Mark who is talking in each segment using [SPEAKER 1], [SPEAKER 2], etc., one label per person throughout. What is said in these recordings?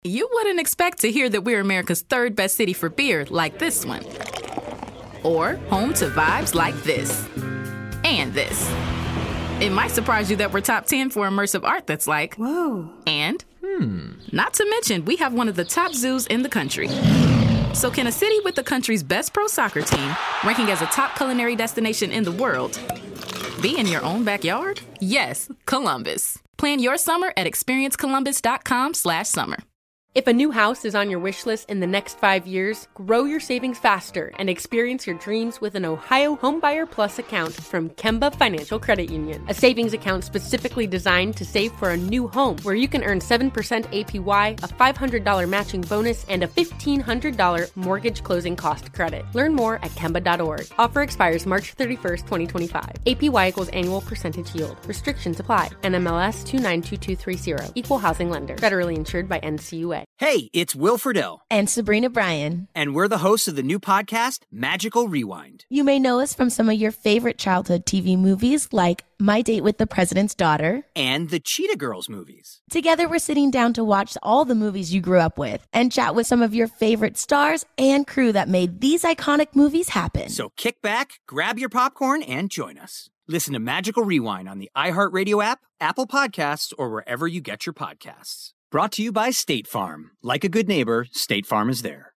[SPEAKER 1] You wouldn't expect to hear that we're America's third best city for beer like this one. Or home to vibes like this. And this. It might surprise you that we're top 10 for immersive art that's like,
[SPEAKER 2] whoa.
[SPEAKER 1] And, not to mention, we have one of the top zoos in the country. So can a city with the country's best pro soccer team, ranking as a top culinary destination in the world, be in your own backyard? Yes, Columbus. Plan your summer at experiencecolumbus.com/summer.
[SPEAKER 3] If a new house is on your wish list in the next 5 years, grow your savings faster and experience your dreams with an Ohio Homebuyer Plus account from Kemba Financial Credit Union. A savings account specifically designed to save for a new home where you can earn 7% APY, a $500 matching bonus, and a $1,500 mortgage closing cost credit. Learn more at Kemba.org. Offer expires March 31st, 2025. APY equals annual percentage yield. Restrictions apply. NMLS 292230. Equal housing lender. Federally insured by NCUA.
[SPEAKER 4] Hey, it's Will Friedle.
[SPEAKER 5] And Sabrina Bryan.
[SPEAKER 4] And we're the hosts of the new podcast, Magical Rewind.
[SPEAKER 5] You may know us from some of your favorite childhood TV movies like My Date with the President's Daughter.
[SPEAKER 4] And the Cheetah Girls movies.
[SPEAKER 5] Together, we're sitting down to watch all the movies you grew up with and chat with some of your favorite stars and crew that made these iconic movies happen.
[SPEAKER 4] So kick back, grab your popcorn, and join us. Listen to Magical Rewind on the iHeartRadio app, Apple Podcasts, or wherever you get your podcasts. Brought to you by State Farm. Like a good neighbor, State Farm is there.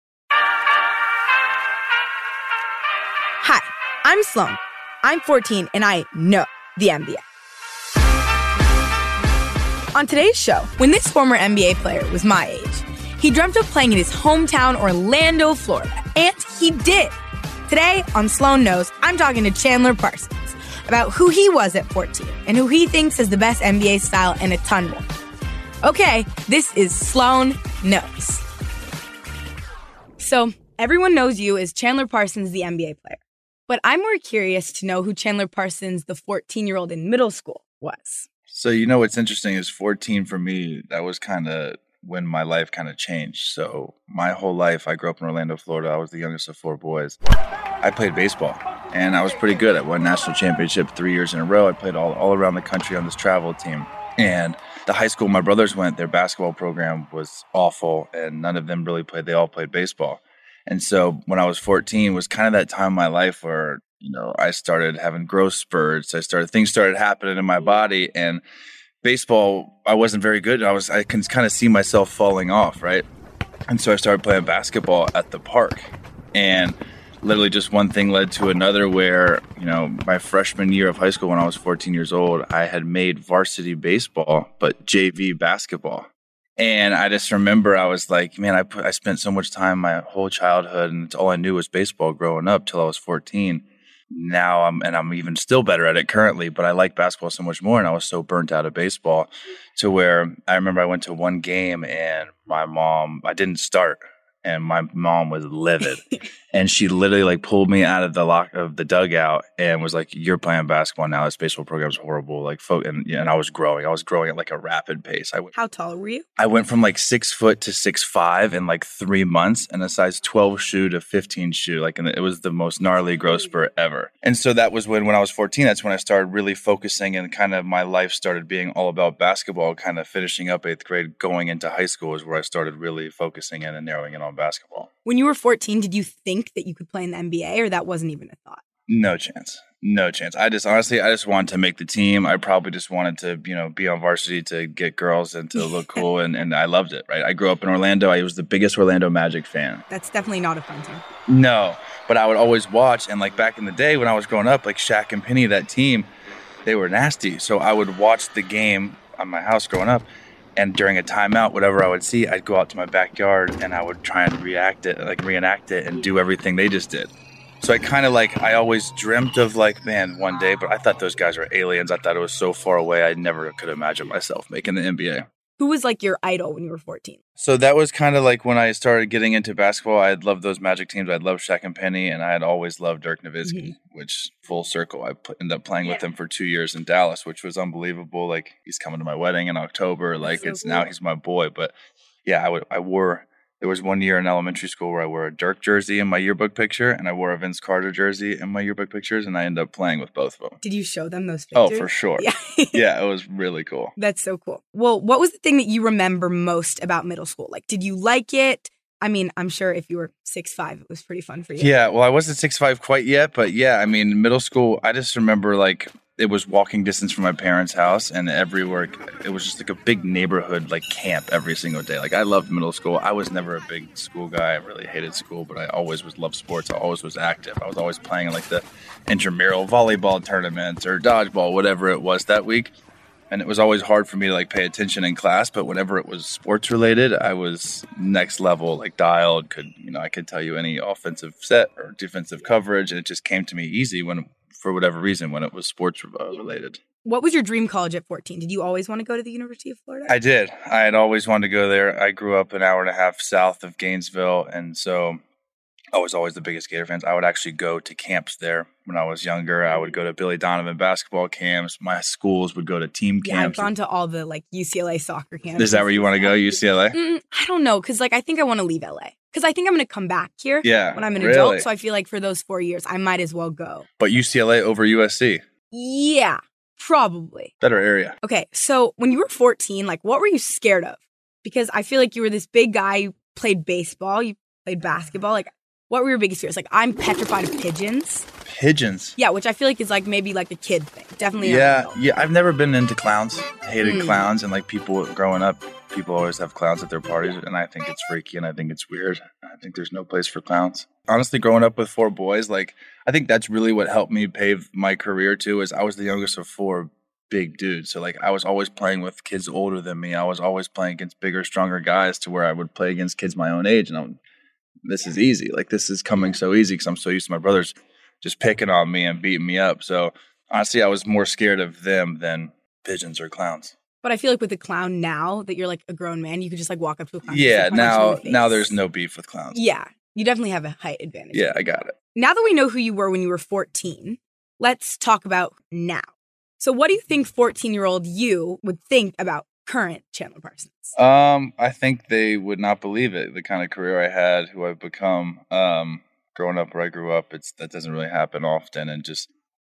[SPEAKER 2] Hi, I'm Sloan. I'm 14 and I know the NBA. On today's show, when this former NBA player was my age, he dreamt of playing in his hometown, Orlando, Florida. And he did. Today on Sloan Knows, I'm talking to Chandler Parsons about who he was at 14 and who he thinks is the best NBA style and a ton more. Okay, this is Sloan Knows. So, everyone knows you as Chandler Parsons, the NBA player. But I'm more curious to know who Chandler Parsons, the 14-year-old in middle school, was.
[SPEAKER 6] So, you know what's interesting is 14 for me, that was kind of when my life kind of changed. So, my whole life, I grew up in Orlando, Florida. I was the youngest of 4 boys. I played baseball, and I was pretty good. I won national championship 3 years in a row. I played all around the country on this travel team. And the high school my brothers went, their basketball program was awful, and none of them really played. They all played baseball. And so when I was 14 was kind of that time in my life where, you know, I started having growth spurts. Things started happening in my body, and baseball, I wasn't very good. I can kind of see myself falling off, right? And so I started playing basketball at the park, and literally just one thing led to another where, you know, my freshman year of high school when I was 14 years old, I had made varsity baseball, but JV basketball. And I just remember I was like, man, I spent so much time my whole childhood and all I knew was baseball growing up till I was 14. Now I'm even still better at it currently, but I like basketball so much more. And I was so burnt out of baseball to where I remember I went to one game and I didn't start. And my mom was livid, and she literally like pulled me out of the dugout and was like, "You're playing basketball now. This baseball program's horrible." And I was growing. I was growing at like a rapid pace.
[SPEAKER 2] How tall were you?
[SPEAKER 6] I went from like 6 foot to 6'5" in like 3 months, and a size 12 shoe to 15 shoe. And it was the most gnarly growth spurt ever. And so that was when I was 14. That's when I started really focusing, and kind of my life started being all about basketball. Kind of finishing up 8th grade, going into high school is where I started really focusing in and narrowing in on basketball.
[SPEAKER 2] When you were 14, did you think that you could play in the NBA, or that wasn't even a thought?
[SPEAKER 6] No chance. I just wanted to make the team. I probably just wanted to, you know, be on varsity to get girls and to look cool. And I loved it, right? I grew up in Orlando. I was the biggest Orlando Magic fan.
[SPEAKER 2] That's definitely not a fun team.
[SPEAKER 6] No, but I would always watch. And like back in the day when I was growing up, like Shaq and Penny, that team, they were nasty. So I would watch the game on my house growing up. And during a timeout, whatever I would see, I'd go out to my backyard and I would try and reenact it and do everything they just did. So I always dreamt of like, man, one day, but I thought those guys were aliens. I thought it was so far away. I never could imagine myself making the NBA.
[SPEAKER 2] Who was like your idol when you were 14?
[SPEAKER 6] So that was kind of like when I started getting into basketball. I had loved those Magic teams. I'd loved Shaq and Penny, and I had always loved Dirk Nowitzki, which full circle. I ended up playing with him for 2 years in Dallas, which was unbelievable. Like he's coming to my wedding in October. Like now he's my boy. But yeah, I wore There was one year in elementary school where I wore a Dirk jersey in my yearbook picture, and I wore a Vince Carter jersey in my yearbook pictures, and I ended up playing with both of them.
[SPEAKER 2] Did you show them those pictures?
[SPEAKER 6] Oh, for sure.
[SPEAKER 2] Yeah.
[SPEAKER 6] Yeah, it was really cool.
[SPEAKER 2] That's so cool. Well, what was the thing that you remember most about middle school? Like, did you like it? I mean, I'm sure if you were 6'5", it was pretty fun for you.
[SPEAKER 6] Yeah, well, I wasn't 6'5" quite yet, but yeah, I mean, middle school, I just remember like it was walking distance from my parents' house, and everywhere it was just like a big neighborhood like camp every single day. Like I loved middle school. I was never a big school guy. I really hated school, but I always loved sports. I always was active. I was always playing in like the intramural volleyball tournaments or dodgeball, whatever it was that week. And it was always hard for me to like pay attention in class, but whenever it was sports related, I was next level, like dialed. I could tell you any offensive set or defensive coverage, and it just came to me easy for whatever reason when it was sports related.
[SPEAKER 2] What was your dream college at 14? Did you always want to go to the University of Florida?
[SPEAKER 6] I did. I had always wanted to go there. I grew up an hour and a half south of Gainesville, and so I was always the biggest Gator fan. I would actually go to camps there when I was younger. I would go to Billy Donovan basketball camps. My schools would go to team camps.
[SPEAKER 2] I've gone to all the like UCLA soccer camps.
[SPEAKER 6] Is that where you want to go, UCLA?
[SPEAKER 2] I don't know, because like I think I want to leave LA. Because I think I'm going to come back here when I'm an
[SPEAKER 6] really?
[SPEAKER 2] adult. So I feel like for those 4 years, I might as well go.
[SPEAKER 6] But UCLA over USC?
[SPEAKER 2] Yeah, probably.
[SPEAKER 6] Better area.
[SPEAKER 2] Okay, so when you were 14, like what were you scared of? Because I feel like you were this big guy, you played baseball, you played basketball. Like what were your biggest fears? Like I'm petrified of pigeons.
[SPEAKER 6] Pigeons?
[SPEAKER 2] Yeah, which I feel like is like maybe like a kid thing. Definitely.
[SPEAKER 6] Yeah. I've never been into clowns. Hated clowns, and like people growing up, people always have clowns at their parties, and I think it's freaky and I think it's weird. I think there's no place for clowns. Honestly, growing up with 4 boys, like I think that's really what helped me pave my career too, is I was the youngest of 4 big dudes. So like I was always playing with kids older than me. I was always playing against bigger, stronger guys to where I would play against kids my own age, and this is easy. Like this is coming so easy because I'm so used to my brothers just picking on me and beating me up. So honestly, I was more scared of them than pigeons or clowns.
[SPEAKER 2] But I feel like with a clown now that you're like a grown man, you could just like walk up to a clown.
[SPEAKER 6] Yeah, now there's no beef with clowns.
[SPEAKER 2] Yeah, you definitely have a height advantage.
[SPEAKER 6] Yeah, I got it.
[SPEAKER 2] Now that we know who you were when you were 14, let's talk about now. So what do you think 14-year-old you would think about current Chandler Parsons?
[SPEAKER 6] I think they would not believe it. The kind of career I had, who I've become, growing up where I grew up, that doesn't really happen often. And just,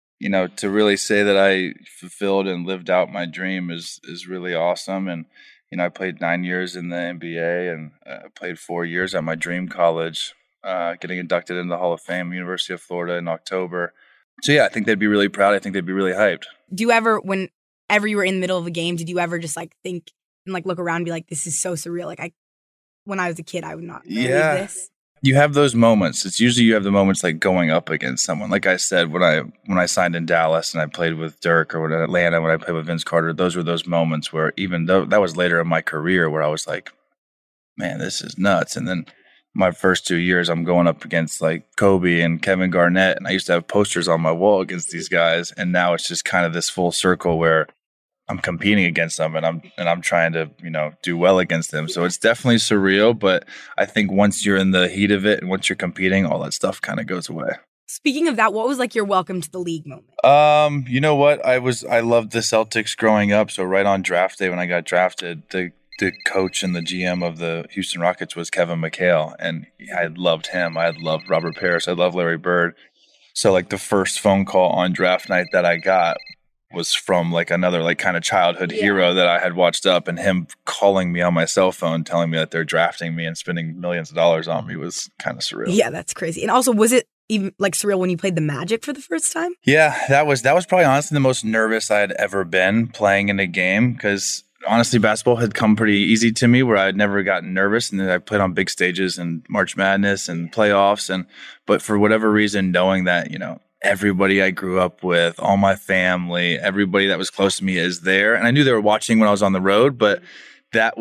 [SPEAKER 6] to really say that I fulfilled and lived out my dream is really awesome. And, I played 9 years in the NBA, and I played 4 years at my dream college, getting inducted into the Hall of Fame, University of Florida in October. So yeah, I think they'd be really proud. I think they'd be really hyped.
[SPEAKER 2] Do you ever, whenever you were in the middle of a game, did you ever just like think and like look around and be like, this is so surreal? Like when I was a kid, I would not believe this.
[SPEAKER 6] You have those moments. It's usually you have the moments like going up against someone. Like I said, when I signed in Dallas and I played with Dirk, or in Atlanta when I played with Vince Carter, those were those moments where, even though that was later in my career, where I was like, man, this is nuts. And then my first 2 years, I'm going up against like Kobe and Kevin Garnett, and I used to have posters on my wall against these guys. And now it's just kind of this full circle where I'm competing against them, and I'm trying to, do well against them. So it's definitely surreal, but I think once you're in the heat of it and once you're competing, all that stuff kind of goes away.
[SPEAKER 2] Speaking of that, what was like your welcome to the league moment?
[SPEAKER 6] You know what? I loved the Celtics growing up. So right on draft day when I got drafted, the coach and the GM of the Houston Rockets was Kevin McHale, and I loved him. I loved Robert Parrish. I loved Larry Bird. So like the first phone call on draft night that I got was from like another like kind of childhood hero that I had watched up, and him calling me on my cell phone telling me that they're drafting me and spending millions of dollars on me was kind of surreal.
[SPEAKER 2] Yeah, that's crazy. And also, was it even like surreal when you played the Magic for the first time?
[SPEAKER 6] Yeah, that was probably honestly the most nervous I had ever been playing in a game, because honestly, basketball had come pretty easy to me where I had never gotten nervous, and then I played on big stages and March Madness and playoffs, but for whatever reason, knowing that, everybody I grew up with, all my family, everybody that was close to me is there. And I knew they were watching when I was on the road, but that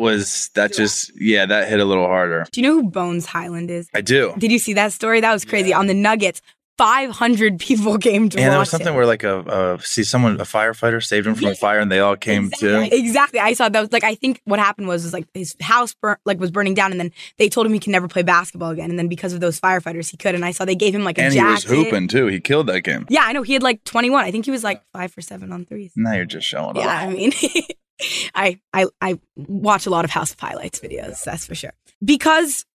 [SPEAKER 6] hit a little harder.
[SPEAKER 2] Do you know who Bones Hyland is?
[SPEAKER 6] I do.
[SPEAKER 2] Did you see that story? That was crazy. On the Nuggets, 500 people came to watch.
[SPEAKER 6] And there was something where like a firefighter saved him from a fire, and they all came too.
[SPEAKER 2] Exactly. I saw that. Was like, I think what happened was like his house was burning down, and then they told him he can never play basketball again. And then because of those firefighters, he could. And I saw they gave him like a jacket.
[SPEAKER 6] And he was hooping too. He killed that game.
[SPEAKER 2] Yeah, I know. He had like 21. I think he was like 5 for 7 on threes.
[SPEAKER 6] Now you're just showing off.
[SPEAKER 2] Yeah, I mean, I watch a lot of House of Highlights videos. That's for sure. Because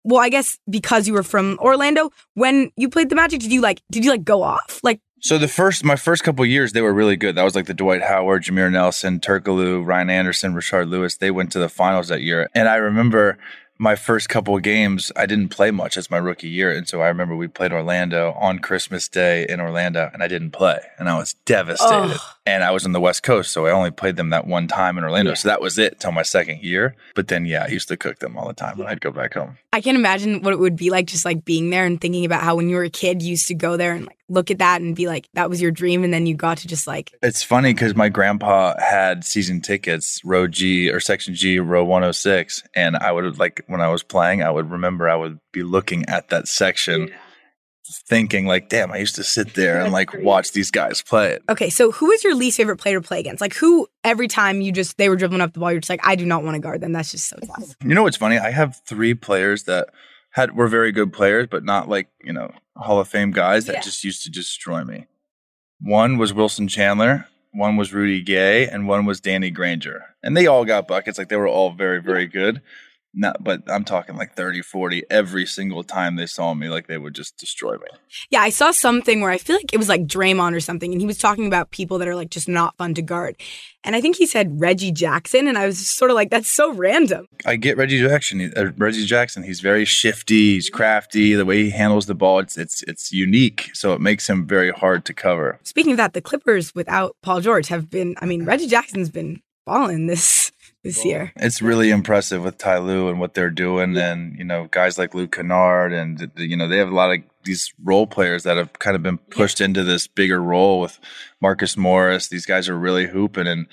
[SPEAKER 2] well, I guess because you were from Orlando, when you played the Magic, did you go off? Like,
[SPEAKER 6] so my first couple of years, they were really good. That was like the Dwight Howard, Jameer Nelson, Turkoglu, Ryan Anderson, Rashard Lewis. They went to the finals that year. And I remember my first couple of games, I didn't play much as my rookie year. And so I remember we played Orlando on Christmas Day in Orlando, and I didn't play. And I was devastated. And I was on the West Coast, so I only played them that one time in Orlando. So that was it until my second year. But then, I used to cook them all the time when I'd go back home.
[SPEAKER 2] I can imagine what it would be like just like being there and thinking about how when you were a kid, you used to go there and like look at that and be like, that was your dream. And then you got to just like.
[SPEAKER 6] It's funny because my grandpa had season tickets, row G or section G, row 106. And I would when I was playing, I would remember I would be looking at that section thinking like, damn, I used to sit there and like watch these guys play it.
[SPEAKER 2] Okay, so who is your least favorite player to play against? Like who every time they were dribbling up the ball, you're just like, I do not want to guard them. That's just so tough.
[SPEAKER 6] You know what's funny? I have 3 players that were very good players, but not like, Hall of Fame guys that just used to destroy me. One was Wilson Chandler, one was Rudy Gay, and one was Danny Granger. And they all got buckets. Like they were all very, very good. But I'm talking like 30, 40 every single time they saw me, like they would just destroy me.
[SPEAKER 2] Yeah, I saw something where I feel like it was like Draymond or something, and he was talking about people that are like just not fun to guard. And I think he said Reggie Jackson, and I was sort of like, that's so random.
[SPEAKER 6] I get Reggie Jackson. He's very shifty. He's crafty. The way he handles the ball, it's unique. So it makes him very hard to cover.
[SPEAKER 2] Speaking of that, the Clippers without Paul George Reggie Jackson's been balling this year.
[SPEAKER 6] It's really impressive with Ty Lue and what they're doing. And, guys like Luke Kennard and, they have a lot of these role players that have kind of been pushed into this bigger role with Marcus Morris. These guys are really hooping. And,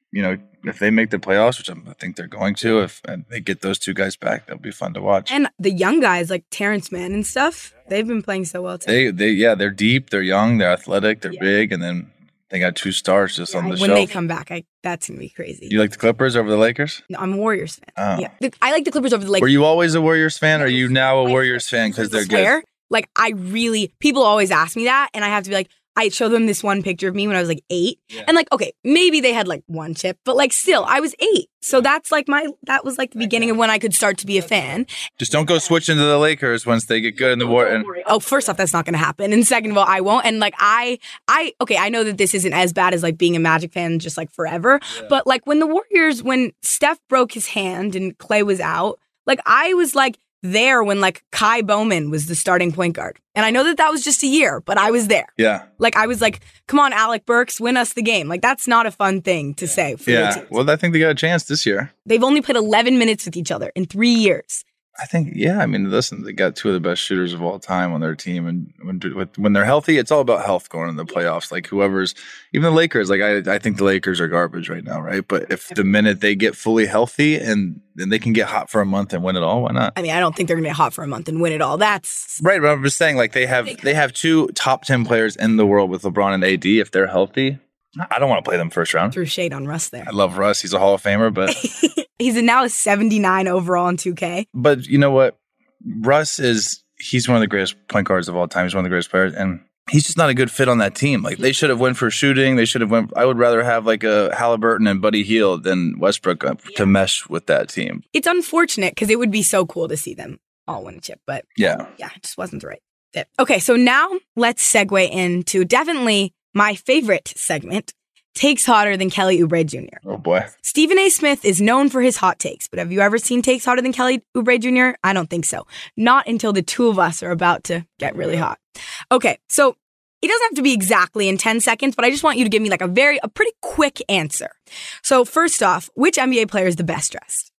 [SPEAKER 6] if they make the playoffs, which I think they're going to, if they get those 2 guys back, that'll be fun to watch.
[SPEAKER 2] And the young guys like Terrence Mann and stuff, they've been playing so well too.
[SPEAKER 6] They're deep, they're young, they're athletic, they're big. And then they got 2 stars just on the shelf.
[SPEAKER 2] When they come back, that's going to be crazy.
[SPEAKER 6] You like the Clippers over the Lakers?
[SPEAKER 2] No, I'm a Warriors fan.
[SPEAKER 6] Oh.
[SPEAKER 2] Yeah. I like the Clippers over the Lakers.
[SPEAKER 6] Were you always a Warriors fan, or are you now a Warriors fan because they're good?
[SPEAKER 2] Like, people always ask me that, and I have to be like, I show them this one picture of me when I was like 8. Yeah. And like, okay, maybe they had like 1 chip, but like still, I was 8. So that's like that was like the beginning of when I could start to be a fan.
[SPEAKER 6] Just don't go switch into the Lakers once they get good in the war.
[SPEAKER 2] Oh, first off, that's not going to happen. And second of all, I won't. And like, I know that this isn't as bad as like being a Magic fan just like forever. Yeah. But like when Steph broke his hand and Clay was out, like I was like, there when like Kai Bowman was the starting point guard. And I know that was just a year, but I was there.
[SPEAKER 6] Yeah.
[SPEAKER 2] Like I was like, come on, Alec Burks, win us the game. Like that's not a fun thing to say for your team.
[SPEAKER 6] Well, I think they got a chance this year.
[SPEAKER 2] They've only played 11 minutes with each other in 3 years.
[SPEAKER 6] I think, listen, they got 2 of the best shooters of all time on their team. And when they're healthy, it's all about health going in the playoffs. Like even the Lakers, like I think the Lakers are garbage right now, right? But if the minute they get fully healthy and then they can get hot for a month and win it all, why not?
[SPEAKER 2] I mean, I don't think they're going to get hot for a month and win it all. That's
[SPEAKER 6] right. But I'm just saying, like they have 2 top 10 players in the world with LeBron and AD. If they're healthy, I don't want to play them first round.
[SPEAKER 2] Threw shade on Russ there.
[SPEAKER 6] I love Russ. He's a Hall of Famer, but
[SPEAKER 2] he's now a 79 overall in 2K.
[SPEAKER 6] But you know what? Russ he's one of the greatest point guards of all time. He's one of the greatest players, and he's just not a good fit on that team. Like they should have went for shooting. They should have went. I would rather have like a Halliburton and Buddy Hield than Westbrook to mesh with that team.
[SPEAKER 2] It's unfortunate because it would be so cool to see them all win a chip, but
[SPEAKER 6] yeah,
[SPEAKER 2] it just wasn't the right fit. Okay, so now let's segue into definitely my favorite segment. Takes hotter than Kelly Oubre Jr.
[SPEAKER 6] Oh, boy.
[SPEAKER 2] Stephen A. Smith is known for his hot takes, but have you ever seen takes hotter than Kelly Oubre Jr.? I don't think so. Not until the 2 of us are about to get really hot. Okay, so it doesn't have to be exactly in 10 seconds, but I just want you to give me like a pretty quick answer. So first off, which NBA player is the best dressed?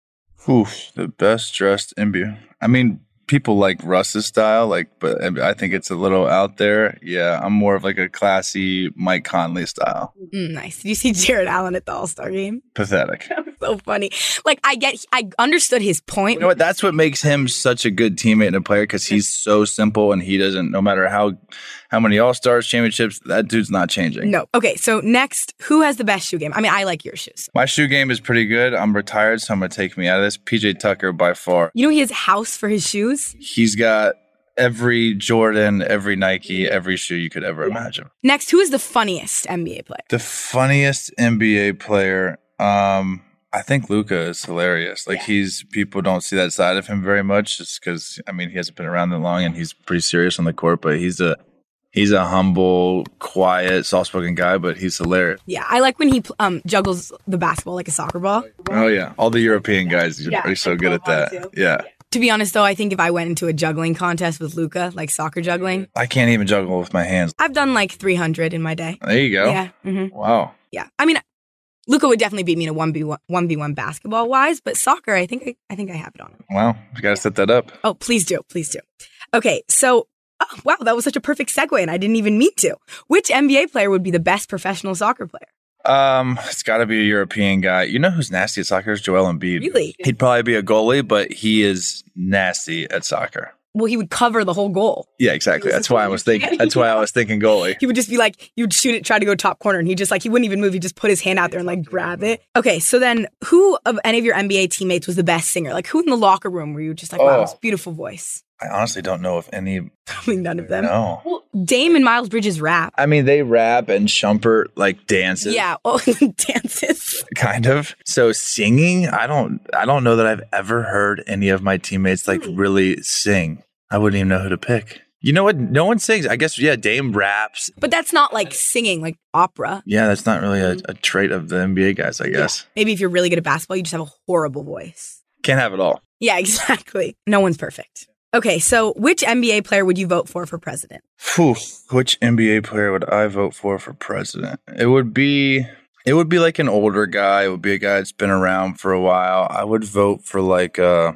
[SPEAKER 6] The best dressed NBA. I mean, people like Russ's style, but I think it's a little out there. Yeah, I'm more of like a classy Mike Conley style.
[SPEAKER 2] Nice. Did you see Jared Allen at the All-Star game?
[SPEAKER 6] Pathetic.
[SPEAKER 2] That was so funny. Like, I understood his point.
[SPEAKER 6] You know what? That's what makes him such a good teammate and a player, because he's so simple and he doesn't, no matter how many All-Stars, championships, that dude's not changing.
[SPEAKER 2] No. Okay, so next, who has the best shoe game? I mean, I like your shoes.
[SPEAKER 6] My shoe game is pretty good. I'm retired, so I'm going to take me out of this. PJ Tucker by far.
[SPEAKER 2] You know he has a house for his shoes?
[SPEAKER 6] He's got every Jordan, every Nike, every shoe you could ever imagine.
[SPEAKER 2] Next, who is the funniest NBA player?
[SPEAKER 6] The funniest NBA player, I think Luka is hilarious. Like people don't see that side of him very much just because, I mean, he hasn't been around that long and he's pretty serious on the court, but he's a humble, quiet, soft-spoken guy, but he's hilarious.
[SPEAKER 2] Yeah, I like when he juggles the basketball like a soccer ball.
[SPEAKER 6] Oh, yeah. All the European guys are so good at that. Yeah.
[SPEAKER 2] To be honest, though, I think if I went into a juggling contest with Luka, like soccer juggling.
[SPEAKER 6] I can't even juggle with my hands.
[SPEAKER 2] I've done like 300 in my day.
[SPEAKER 6] There you go.
[SPEAKER 2] Yeah. Mm-hmm.
[SPEAKER 6] Wow.
[SPEAKER 2] Yeah. I mean, Luka would definitely beat me in a 1v1 basketball-wise, but soccer, I think I have it on him.
[SPEAKER 6] Wow. You got to set that up.
[SPEAKER 2] Oh, please do. Please do. Okay, so, wow, that was such a perfect segue, and I didn't even mean to. Which NBA player would be the best professional soccer player?
[SPEAKER 6] It's got to be a European guy. You know who's nasty at soccer is Joel Embiid.
[SPEAKER 2] Really?
[SPEAKER 6] He'd probably be a goalie, but he is nasty at soccer.
[SPEAKER 2] Well, he would cover the whole goal.
[SPEAKER 6] Yeah, exactly. That's why I was thinking goalie.
[SPEAKER 2] He would just be like, you would shoot it, try to go top corner, and he wouldn't even move. He'd just put his hand out there and like grab it. Okay, so then who of any of your NBA teammates was the best singer? Like who in the locker room were you just like, wow, this beautiful voice?
[SPEAKER 6] I honestly don't know if any.
[SPEAKER 2] Probably none of them.
[SPEAKER 6] No.
[SPEAKER 2] Well, Dame and Miles Bridges rap.
[SPEAKER 6] I mean, they rap and Shumpert like dances.
[SPEAKER 2] Yeah, dances.
[SPEAKER 6] Kind of. So singing, I don't know that I've ever heard any of my teammates like really sing. I wouldn't even know who to pick. You know what? No one sings. I guess, yeah, Dame raps.
[SPEAKER 2] But that's not like singing, like opera.
[SPEAKER 6] Yeah, that's not really a trait of the NBA guys, I guess.
[SPEAKER 2] Maybe if you're really good at basketball, you just have a horrible voice.
[SPEAKER 6] Can't have it all.
[SPEAKER 2] Yeah, exactly. No one's perfect. Okay, so which NBA player would you vote for president?
[SPEAKER 6] Which NBA player would I vote for president? It would be like an older guy. It would be a guy that's been around for a while. I would vote for like a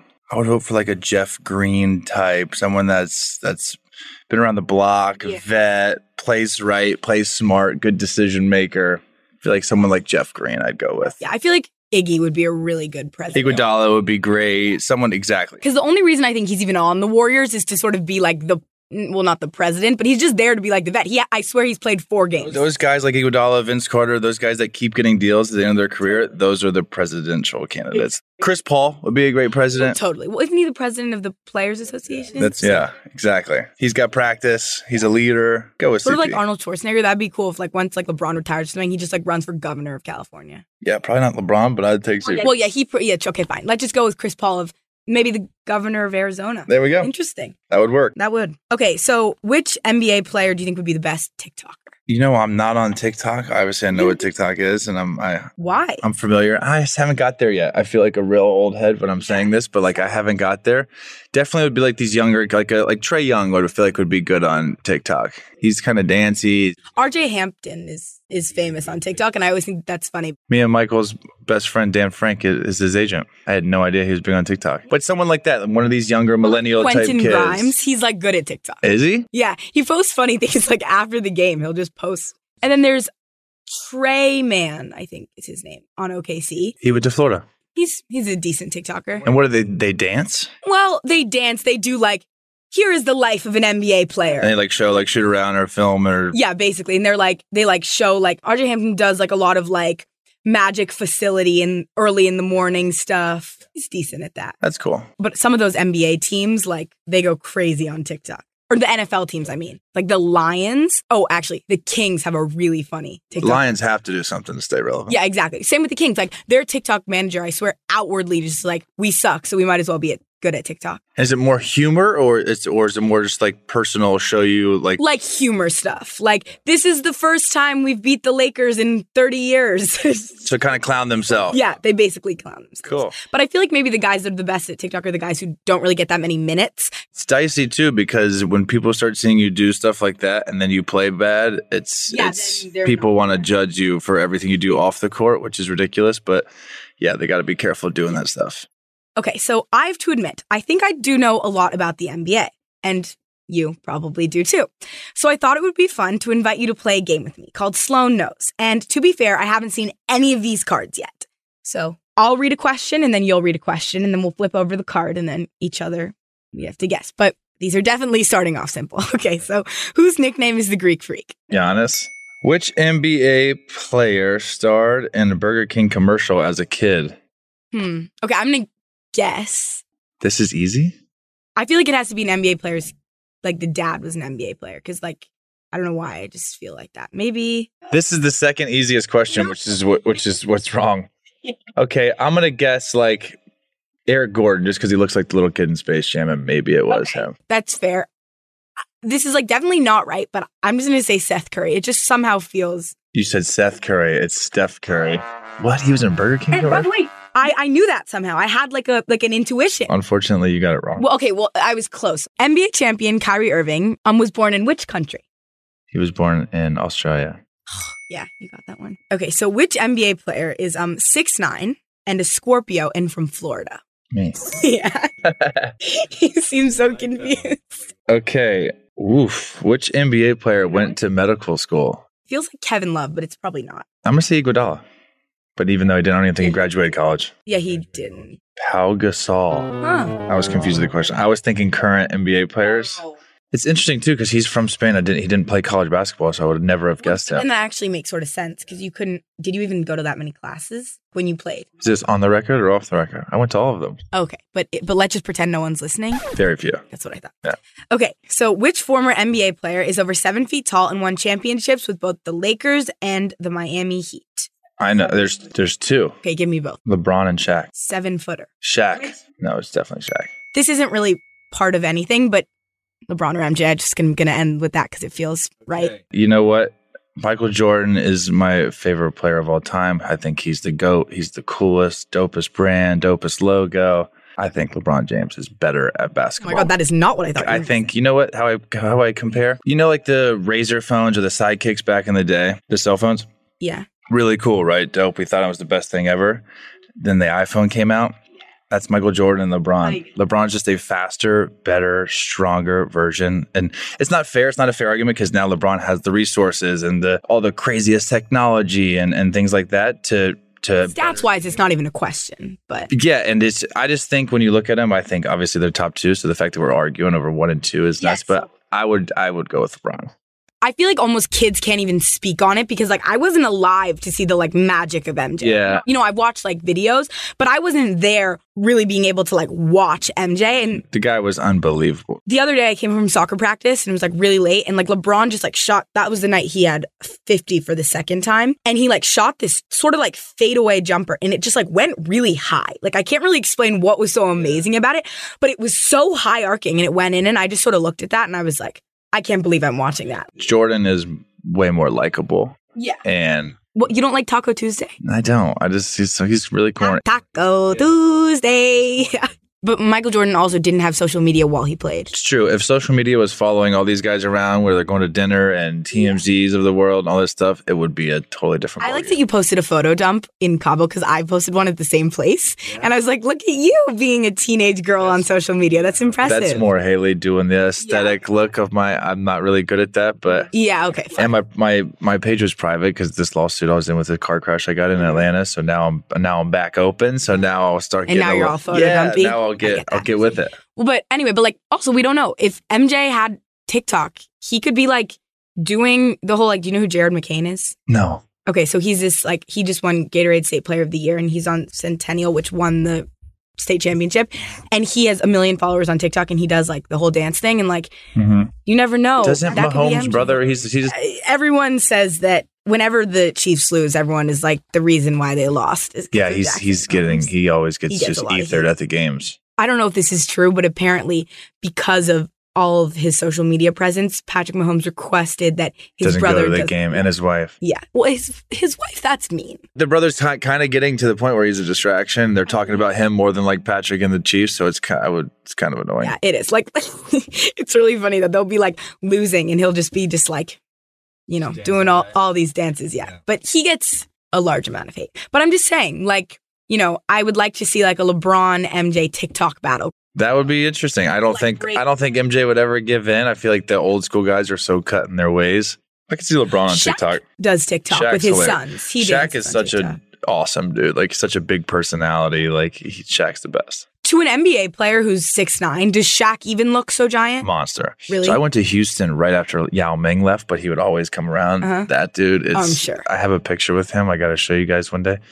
[SPEAKER 6] Jeff Green type, someone that's been around the block, vet, plays right, plays smart, good decision maker. I feel like someone like Jeff Green I'd go with.
[SPEAKER 2] Yeah, I feel like Iggy would be a really good president.
[SPEAKER 6] Iguodala would be great. Someone, exactly.
[SPEAKER 2] Because the only reason I think he's even on the Warriors is to sort of be like not the president, but he's just there to be like the vet. I swear he's played 4 games.
[SPEAKER 6] Those guys like Iguodala, Vince Carter, those guys that keep getting deals at the end of their career, those are the presidential candidates. Chris Paul would be a great president.
[SPEAKER 2] Totally. Well, isn't he the president of the Players Association?
[SPEAKER 6] Yeah, exactly. He's got practice. He's a leader. Go with
[SPEAKER 2] sort
[SPEAKER 6] CP.
[SPEAKER 2] of like Arnold Schwarzenegger. That'd be cool if like once like LeBron retires or something, he just like runs for governor of California.
[SPEAKER 6] Yeah, probably not LeBron, but I'd take CP.
[SPEAKER 2] Well, yeah, okay, fine. Let's just go with Chris Paul of maybe the governor of Arizona.
[SPEAKER 6] There we go.
[SPEAKER 2] Interesting.
[SPEAKER 6] That would work.
[SPEAKER 2] That would. Okay, so which NBA player do you think would be the best TikToker?
[SPEAKER 6] You know, I'm not on TikTok. Obviously, I know what TikTok is, and
[SPEAKER 2] Why?
[SPEAKER 6] I'm familiar. I just haven't got there yet. I feel like a real old head when I'm saying this, but like I haven't got there. Definitely would be like these younger, like Trae Young would feel like would be good on TikTok. He's kind of dancey.
[SPEAKER 2] RJ Hampton is famous on TikTok, and I always think that's funny.
[SPEAKER 6] Me and Michael's best friend, Dan Frank, is his agent. I had no idea he was big on TikTok. But someone like that, one of these younger millennial type kids.
[SPEAKER 2] Quentin Grimes, he's like good at TikTok.
[SPEAKER 6] Is he?
[SPEAKER 2] Yeah, he posts funny things like after the game. He'll just post. And then there's Trey Mann, I think is his name, on OKC.
[SPEAKER 6] He went to Florida.
[SPEAKER 2] He's a decent TikToker.
[SPEAKER 6] And what do they dance?
[SPEAKER 2] Well, they dance. They do like, here is the life of an NBA player.
[SPEAKER 6] And they like show like shoot around or film or.
[SPEAKER 2] Yeah, basically. And they like show like RJ Hampton does like a lot of like Magic facility and early in the morning stuff. He's decent at that.
[SPEAKER 6] That's cool.
[SPEAKER 2] But some of those NBA teams, like they go crazy on TikTok. Or the NFL teams, I mean. Like the Lions. Oh, actually, the Kings have a really funny TikTok.
[SPEAKER 6] Lions have to do something to stay relevant.
[SPEAKER 2] Yeah, exactly. Same with the Kings. Like their TikTok manager, I swear, outwardly just like, we suck, so we might as well be good at TikTok.
[SPEAKER 6] Is it more humor or is it more just like personal, show you like
[SPEAKER 2] humor stuff? Like, this is the first time we've beat the Lakers in 30 years.
[SPEAKER 6] So kind of clown themselves.
[SPEAKER 2] Yeah, they basically clown themselves.
[SPEAKER 6] Cool.
[SPEAKER 2] But I feel like maybe the guys that are the best at TikTok are the guys who don't really get that many minutes.
[SPEAKER 6] It's dicey too, because when people start seeing you do stuff like that and then you play bad, it's people want to judge you for everything you do off the court, which is ridiculous. But yeah, they got to be careful doing that stuff.
[SPEAKER 2] Okay, so I have to admit, I think I do know a lot about the NBA, and you probably do too. So I thought it would be fun to invite you to play a game with me called Sloan Knows. And to be fair, I haven't seen any of these cards yet. So I'll read a question, and then you'll read a question, and then we'll flip over the card, and then we have to guess. But these are definitely starting off simple. Okay, so whose nickname is the Greek Freak?
[SPEAKER 6] Giannis. Which NBA player starred in a Burger King commercial as a kid?
[SPEAKER 2] Okay, I'm going to guess.
[SPEAKER 6] This is easy?
[SPEAKER 2] I feel like it has to be an NBA player. Like the dad was an NBA player. Because like, I don't know why. I just feel like that. Maybe.
[SPEAKER 6] This is the second easiest question, which is what's wrong. Okay, I'm going to guess like Eric Gordon just because he looks like the little kid in Space Jam, and maybe it was him.
[SPEAKER 2] That's fair. This is like definitely not right, but I'm just going to say Seth Curry. It just somehow feels...
[SPEAKER 6] You said Seth Curry. It's Steph Curry. What? He was in Burger King?
[SPEAKER 2] And by the way, I knew that somehow. I had like an intuition.
[SPEAKER 6] Unfortunately, you got it wrong.
[SPEAKER 2] Well, okay, I was close. NBA champion Kyrie Irving was born in which country?
[SPEAKER 6] He was born in Australia.
[SPEAKER 2] Yeah, you got that one. Okay, so which NBA player is 6'9" and a Scorpio and from Florida?
[SPEAKER 6] Me.
[SPEAKER 2] Yeah. He seems so confused.
[SPEAKER 6] Okay. Oof. Which NBA player went to medical school?
[SPEAKER 2] Feels like Kevin Love, but it's probably not.
[SPEAKER 6] I'm going to say Iguodala. But even though I don't even think he graduated college.
[SPEAKER 2] Yeah, he didn't.
[SPEAKER 6] Pau Gasol.
[SPEAKER 2] Huh.
[SPEAKER 6] I was confused with the question. I was thinking current NBA players. It's interesting, too, because he's from Spain. He didn't play college basketball, so I would never have guessed him.
[SPEAKER 2] And that actually makes sort of sense, because you couldn't... Did you even go to that many classes when you played?
[SPEAKER 6] Is this on the record or off the record? I went to all of them.
[SPEAKER 2] Okay, but let's just pretend no one's listening.
[SPEAKER 6] Very few.
[SPEAKER 2] That's what I thought.
[SPEAKER 6] Yeah.
[SPEAKER 2] Okay, so which former NBA player is over 7 feet tall and won championships with both the Lakers and the Miami Heat?
[SPEAKER 6] I know. There's two.
[SPEAKER 2] Okay, give me both.
[SPEAKER 6] LeBron and Shaq.
[SPEAKER 2] 7-footer.
[SPEAKER 6] Shaq. No, it's definitely Shaq.
[SPEAKER 2] This isn't really part of anything, but LeBron or MJ, I'm just going to end with that because it feels right.
[SPEAKER 6] You know what? Michael Jordan is my favorite player of all time. I think he's the GOAT. He's the coolest, dopest brand, dopest logo. I think LeBron James is better at basketball.
[SPEAKER 2] Oh my God, that is not what I thought.
[SPEAKER 6] I think, you know what? How I compare? You know, like the Razor phones or the Sidekicks back in the day, the cell phones?
[SPEAKER 2] Yeah.
[SPEAKER 6] Really cool, right? Dope. We thought it was the best thing ever. Then the iPhone came out. That's Michael Jordan and LeBron. LeBron's just a faster, better, stronger version. And it's not fair. It's not a fair argument because now LeBron has the resources and all the craziest technology and things like that to
[SPEAKER 2] stats-wise, it's not even a question. But
[SPEAKER 6] yeah, and I just think when you look at them, I think obviously they're top two. So the fact that we're arguing over 1 and 2 is nuts. But I would go with LeBron.
[SPEAKER 2] I feel like almost kids can't even speak on it because like I wasn't alive to see the like magic of MJ.
[SPEAKER 6] Yeah.
[SPEAKER 2] You know, I watched like videos, but I wasn't there really being able to like watch MJ. And
[SPEAKER 6] the guy was unbelievable.
[SPEAKER 2] The other day I came from soccer practice and it was like really late and like LeBron just like shot. That was the night he had 50 for the second time. And he like shot this sort of like fadeaway jumper and it just like went really high. Like I can't really explain what was so amazing about it, but it was so high arcing and it went in and I just sort of looked at that and I was like, I can't believe I'm watching that.
[SPEAKER 6] Jordan is way more likable.
[SPEAKER 2] Yeah.
[SPEAKER 6] And
[SPEAKER 2] what, you don't like Taco Tuesday?
[SPEAKER 6] I don't. He's really corny.
[SPEAKER 2] Taco Tuesday. But Michael Jordan also didn't have social media while he played.
[SPEAKER 6] It's true. If social media was following all these guys around where they're going to dinner and TMZs of the world and all this stuff, it would be a totally different
[SPEAKER 2] I like that you posted a photo dump in Cabo because I posted one at the same place. Yeah. And I was like, look at you being a teenage girl on social media. That's impressive.
[SPEAKER 6] That's more Haley doing the aesthetic look of I'm not really good at that, but.
[SPEAKER 2] Yeah, okay. Fine.
[SPEAKER 6] And my page was private because this lawsuit I was in with the car crash I got in Atlanta. So now I'm back open. So now I'll start getting.
[SPEAKER 2] And now you're all photo dumpy.
[SPEAKER 6] Now I'll get with it.
[SPEAKER 2] Well, but anyway, like also we don't know if MJ had TikTok, he could be like doing the whole like. Do you know who Jared McCain is?
[SPEAKER 6] No.
[SPEAKER 2] Okay, so he's this like he just won Gatorade State Player of the Year, and he's on Centennial, which won the state championship, and he has 1 million followers on TikTok, and he does like the whole dance thing, and like you never know.
[SPEAKER 6] Doesn't
[SPEAKER 2] that
[SPEAKER 6] Mahomes' brother? He's just.
[SPEAKER 2] Everyone says that. Whenever the Chiefs lose, everyone is like the reason why they lost.
[SPEAKER 6] Yeah, he always gets just ethered at the games.
[SPEAKER 2] I don't know if this is true, but apparently because of all of his social media presence, Patrick Mahomes requested that his brother
[SPEAKER 6] go to the game and his wife.
[SPEAKER 2] Yeah. Well, his wife, that's mean.
[SPEAKER 6] The brother's kind of getting to the point where he's a distraction. They're talking about him more than like Patrick and the Chiefs, so it's kind of annoying.
[SPEAKER 2] Yeah, it is. Like it's really funny that they'll be like losing and he'll just be like, you know, doing all these dances. Yeah. But he gets a large amount of hate. But I'm just saying, like, you know, I would like to see like a LeBron MJ TikTok battle.
[SPEAKER 6] That would be interesting. I don't think MJ would ever give in. I feel like the old school guys are so cut in their ways. I can see LeBron on TikTok.
[SPEAKER 2] Does TikTok
[SPEAKER 6] Shaq's
[SPEAKER 2] with his
[SPEAKER 6] hilarious.
[SPEAKER 2] sons.
[SPEAKER 6] Shaq is such an awesome dude. Like such a big personality. Like Shaq's the best.
[SPEAKER 2] To an NBA player who's 6'9", does Shaq even look so giant?
[SPEAKER 6] Monster.
[SPEAKER 2] Really?
[SPEAKER 6] So I went to Houston right after Yao Ming left, but he would always come around. That dude is.
[SPEAKER 2] I'm sure.
[SPEAKER 6] I have a picture with him. I got to show you guys one day.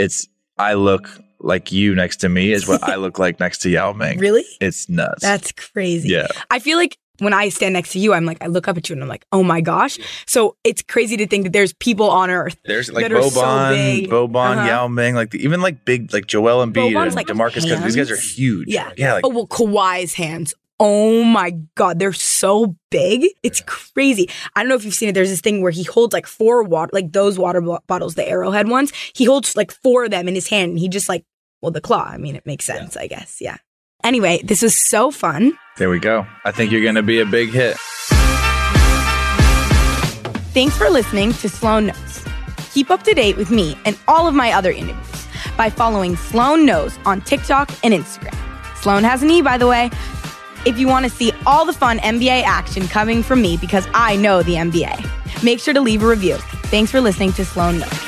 [SPEAKER 6] I look like you next to me is what I look like next to Yao Ming.
[SPEAKER 2] Really?
[SPEAKER 6] It's nuts.
[SPEAKER 2] That's crazy.
[SPEAKER 6] Yeah.
[SPEAKER 2] I feel like when I stand next to you, I'm like, I look up at you and I'm like, oh my gosh. So it's crazy to think that there's people on Earth.
[SPEAKER 6] There's like
[SPEAKER 2] that are
[SPEAKER 6] Boban, Yao Ming, like even like big, like Joel Embiid and
[SPEAKER 2] like
[SPEAKER 6] DeMarcus Cousins. These guys are huge.
[SPEAKER 2] Yeah.
[SPEAKER 6] Like,
[SPEAKER 2] oh, well, Kawhi's hands. Oh my God, they're so big. It's crazy. I don't know if you've seen it. There's this thing where he holds like 4 water, like those water bottles, the Arrowhead ones. He holds like 4 of them in his hand and he just like, well, the claw. I mean, it makes sense, I guess. Yeah. Anyway, this was so fun.
[SPEAKER 6] There we go. I think you're going to be a big hit.
[SPEAKER 2] Thanks for listening to Sloan Knows. Keep up to date with me and all of my other interviews by following Sloan Knows on TikTok and Instagram. Sloan has an E, by the way. If you want to see all the fun NBA action coming from me because I know the NBA, make sure to leave a review. Thanks for listening to Sloan Knows.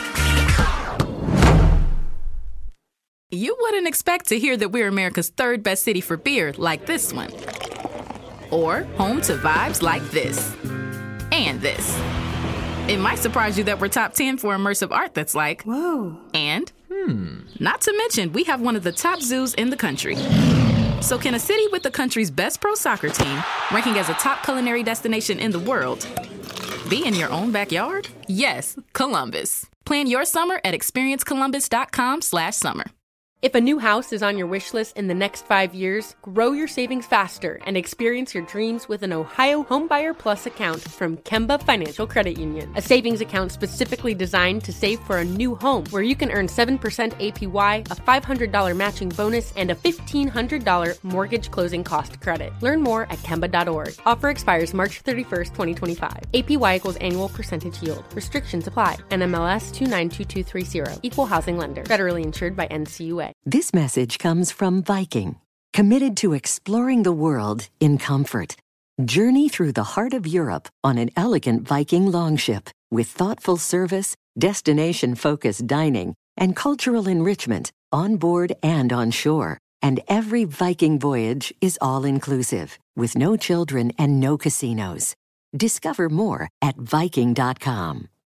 [SPEAKER 1] You wouldn't expect to hear that we're America's 3rd best city for beer like this one. Or home to vibes like this. And this. It might surprise you that we're top 10 for immersive art that's like, whoa. And, not to mention, we have one of the top zoos in the country. So can a city with the country's best pro soccer team, ranking as a top culinary destination in the world, be in your own backyard? Yes, Columbus. Plan your summer at experiencecolumbus.com/summer.
[SPEAKER 3] If a new house is on your wish list in the next 5 years, grow your savings faster and experience your dreams with an Ohio Homebuyer Plus account from Kemba Financial Credit Union. A savings account specifically designed to save for a new home where you can earn 7% APY, a $500 matching bonus, and a $1,500 mortgage closing cost credit. Learn more at Kemba.org. Offer expires March 31st, 2025. APY equals annual percentage yield. Restrictions apply. NMLS 292230. Equal housing lender. Federally insured by NCUA.
[SPEAKER 7] This message comes from Viking, committed to exploring the world in comfort. Journey through the heart of Europe on an elegant Viking longship with thoughtful service, destination-focused dining, and cultural enrichment on board and on shore. And every Viking voyage is all-inclusive, with no children and no casinos. Discover more at Viking.com.